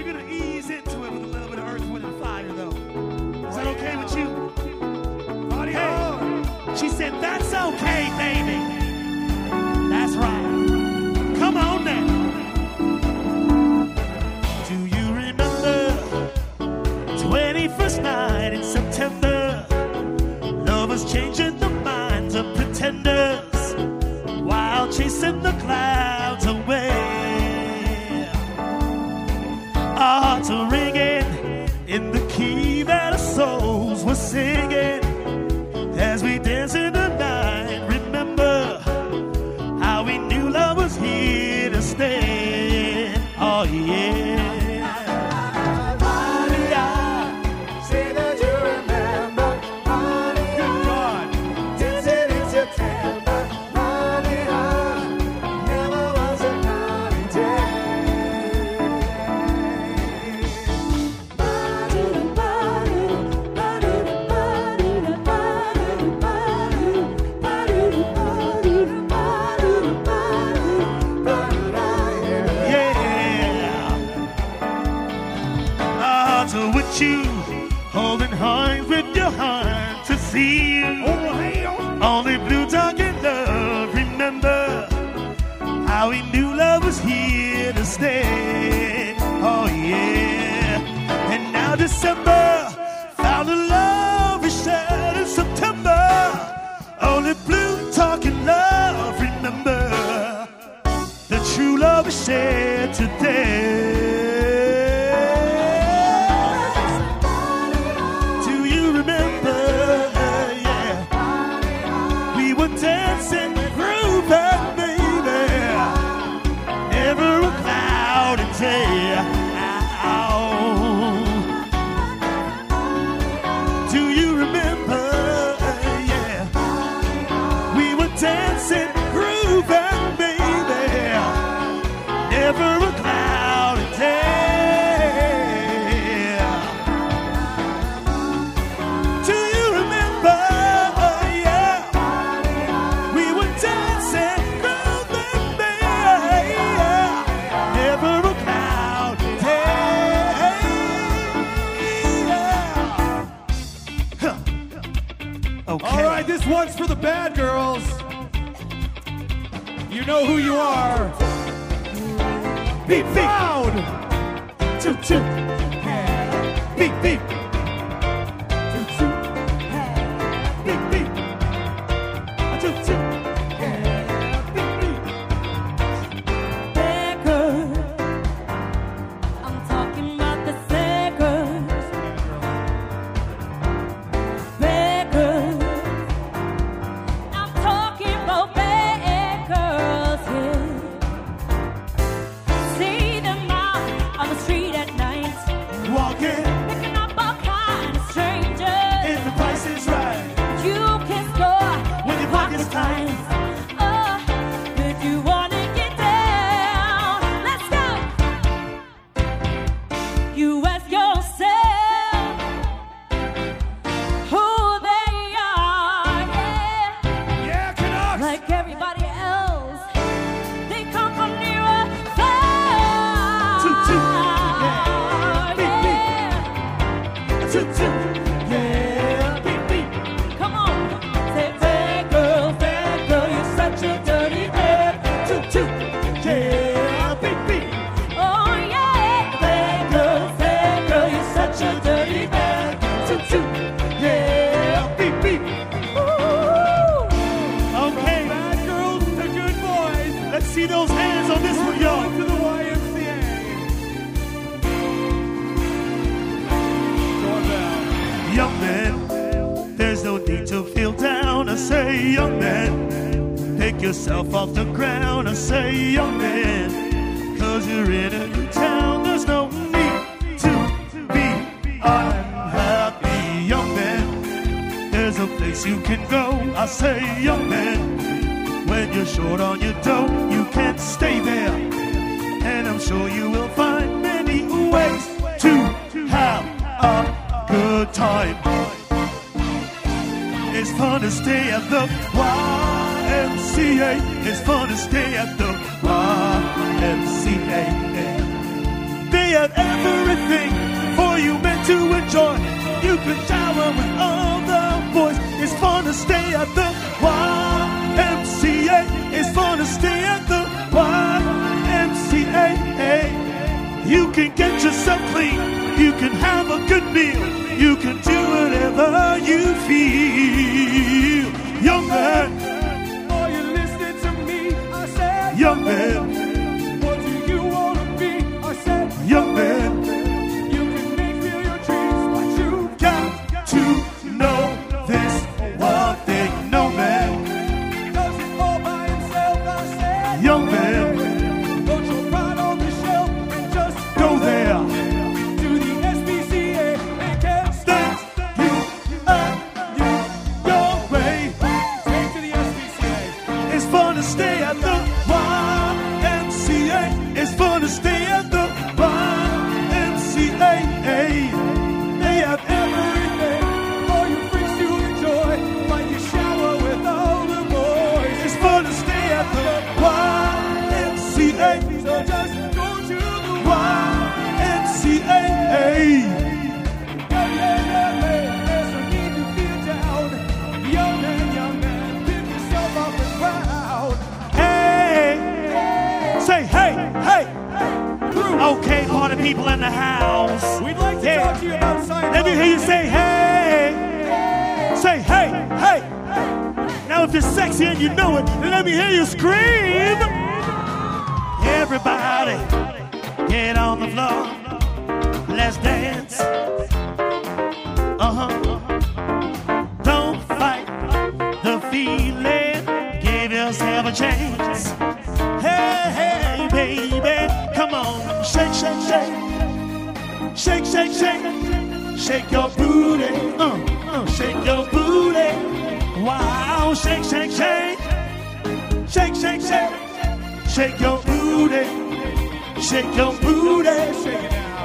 We're going to ease into it with a little bit of Earth, Wind, and Fire, though. Is that okay with you? Hey, she said, that's okay, baby. That's right. Come on now. Do you remember 21st night in September? Lovers changing the minds of pretenders while chasing the clouds away. Our hearts are ringing in the key that our souls were singing as we dance in the night. Remember how we knew love was here to stay. Oh yeah. Say that you remember, honey, good God, dancing in September, honey, never was a cloudy day. With you, holding hands with your heart to see you. Only blue talking love. Remember how we knew love was here to stay. Oh yeah. And now December found a love we shared in September. Only blue talking love. Remember the true love we shared today. Dancing, grooving, baby. Never a cloudy day. Do you remember? Yeah. We were dancing, grooving, baby. Never a cloudy day. Do you remember? Okay. All right, this one's for the bad girls. You know who you are. Be proud. Toot toot. Beep beep. Toot toot. Beep beep. Toot toot. Beep beep. Bad girl. I'm talking about the sad girls. Bad girls. I'm talking about bad girls, yeah. See them out on the street at night, Walking, picking up all kinds of strangers. if the price is right, You can score when your pocket's tight. Oh, if you wanna get down, let's go. You ask yourself who they are, yeah. Yeah, Canucks. Like everybody else, they come from near or far. Toot, toot, yeah. Toot toot, yeah, beep beep. Come on, say bad girl, you're such a dirty bad. Toot toot, yeah, beep beep. Oh yeah, bad girl, you're such a dirty bad. Toot toot, yeah, beep beep. Okay, bad girls to good boys. Let's see those hands on this one, y'all. To the YMCA. Going down. Young man, there's no need to feel down. I say, young man, pick yourself off the ground. I say, young man, 'cause you're in a new town. There's no need to be unhappy. Young man, there's a place you can go. I say, young man, when you're short on your dough, you can't stay there. And I'm sure you will find many ways to have a good time. It's fun to stay at the YMCA. It's fun to stay at the YMCA. They have everything for you meant to enjoy. You can shower with all the boys. It's fun to stay at the YMCA. It's fun to stay at the YMCA. You can get yourself clean. You can have a good meal. You can do whatever you feel. Young man, Are you listening to me? I said, young man, what do you want to be? I said, young man. you can make real your dreams, but you Got to know this one thing, no man, does it all by himself. I said, young man, put your pride on the shelf and just go there. to the SPCA and can't Stand you up, you your way. take to the SPCA. It's fun to stay at the YMCA. It's fun to stay at the YMCA. They have everything For you freaks to enjoy, like you shower with all the boys. It's fun to stay at the YMCA. So just go to the YMCA. There's no need to feel down. Young man, pick yourself off the crowd. Hey, say hey, hey. Okay, party people in the house. We'd like to Yeah. talk to you about Scientology. Let me hear you say hey. Say hey, hey. Now if you're sexy and you know it, then let me hear you scream. Everybody, get on the floor. Let's dance. Don't fight the feeling. Give yourself a chance. Hey, hey, baby. Come on. Shake, shake, shake. Shake, shake, shake. Shake your booty. Shake your booty. Wow. Shake, shake, shake. Shake, shake, shake. Shake your booty. Shake your booty. Shake it now.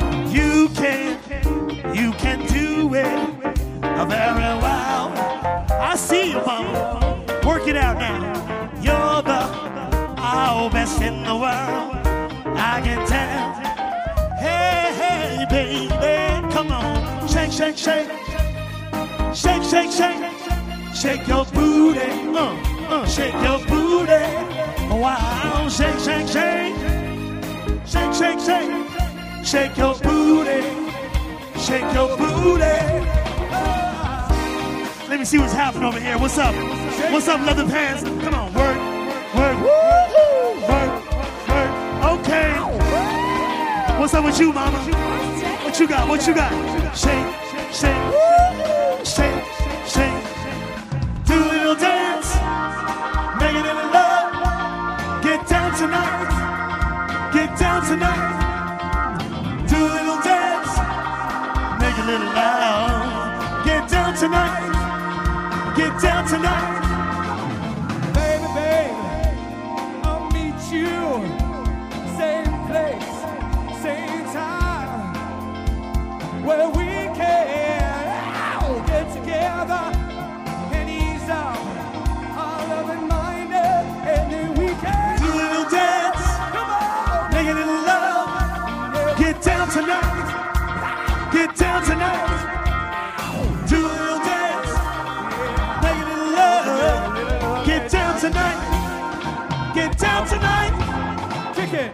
You can do it very well. I see you, mama. Work it out now. You're the best in the world. I can tell. Hey, hey, baby, come on. Shake, shake, shake. Shake, shake, shake. Shake your booty. Shake your booty. Wow. Shake, shake, shake. Shake, shake, shake. Shake your booty. Shake your booty. Let me see what's happening over here. What's up? What's up, leather pants? Come on, work, work, work, work. Okay. What's up with you, mama? What you got? What you got? Shake, shake, shake, shake. Do a little dance. Make it in love. Get down tonight. Get down tonight. Do a little dance. Make it a little loud. Get down tonight. Get down tonight. Baby, baby, I'll meet you. Same place, same time. Where we can get together and ease out our loving minded. And then we can Do a little dance. come on. Make it a little love. Get down tonight. Get down tonight. Do a little dance. Make it a little love. Get down tonight. Get down tonight. Kick it.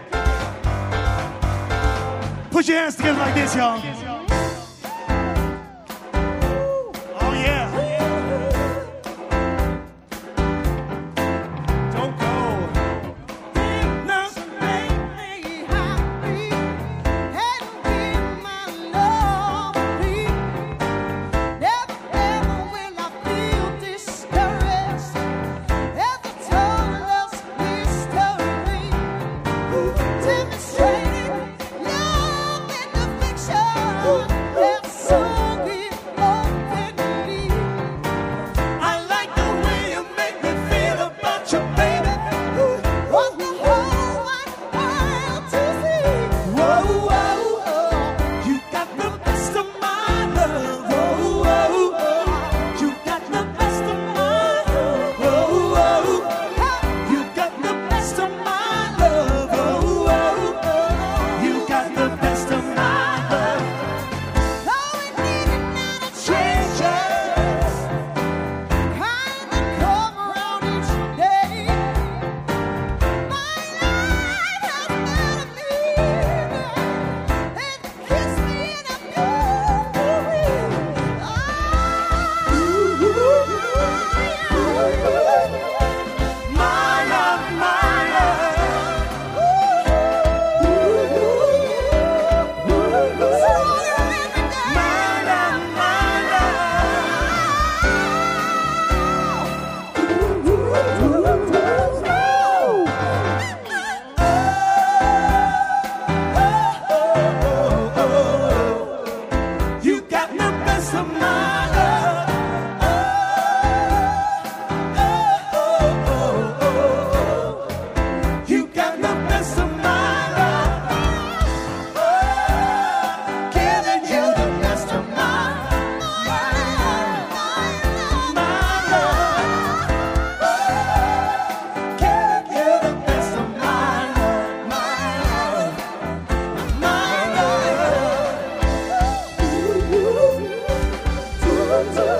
Put your hands together like this, y'all. Oh, yeah. Don't go. Demonstrating love in the fiction.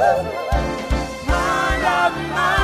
My love, my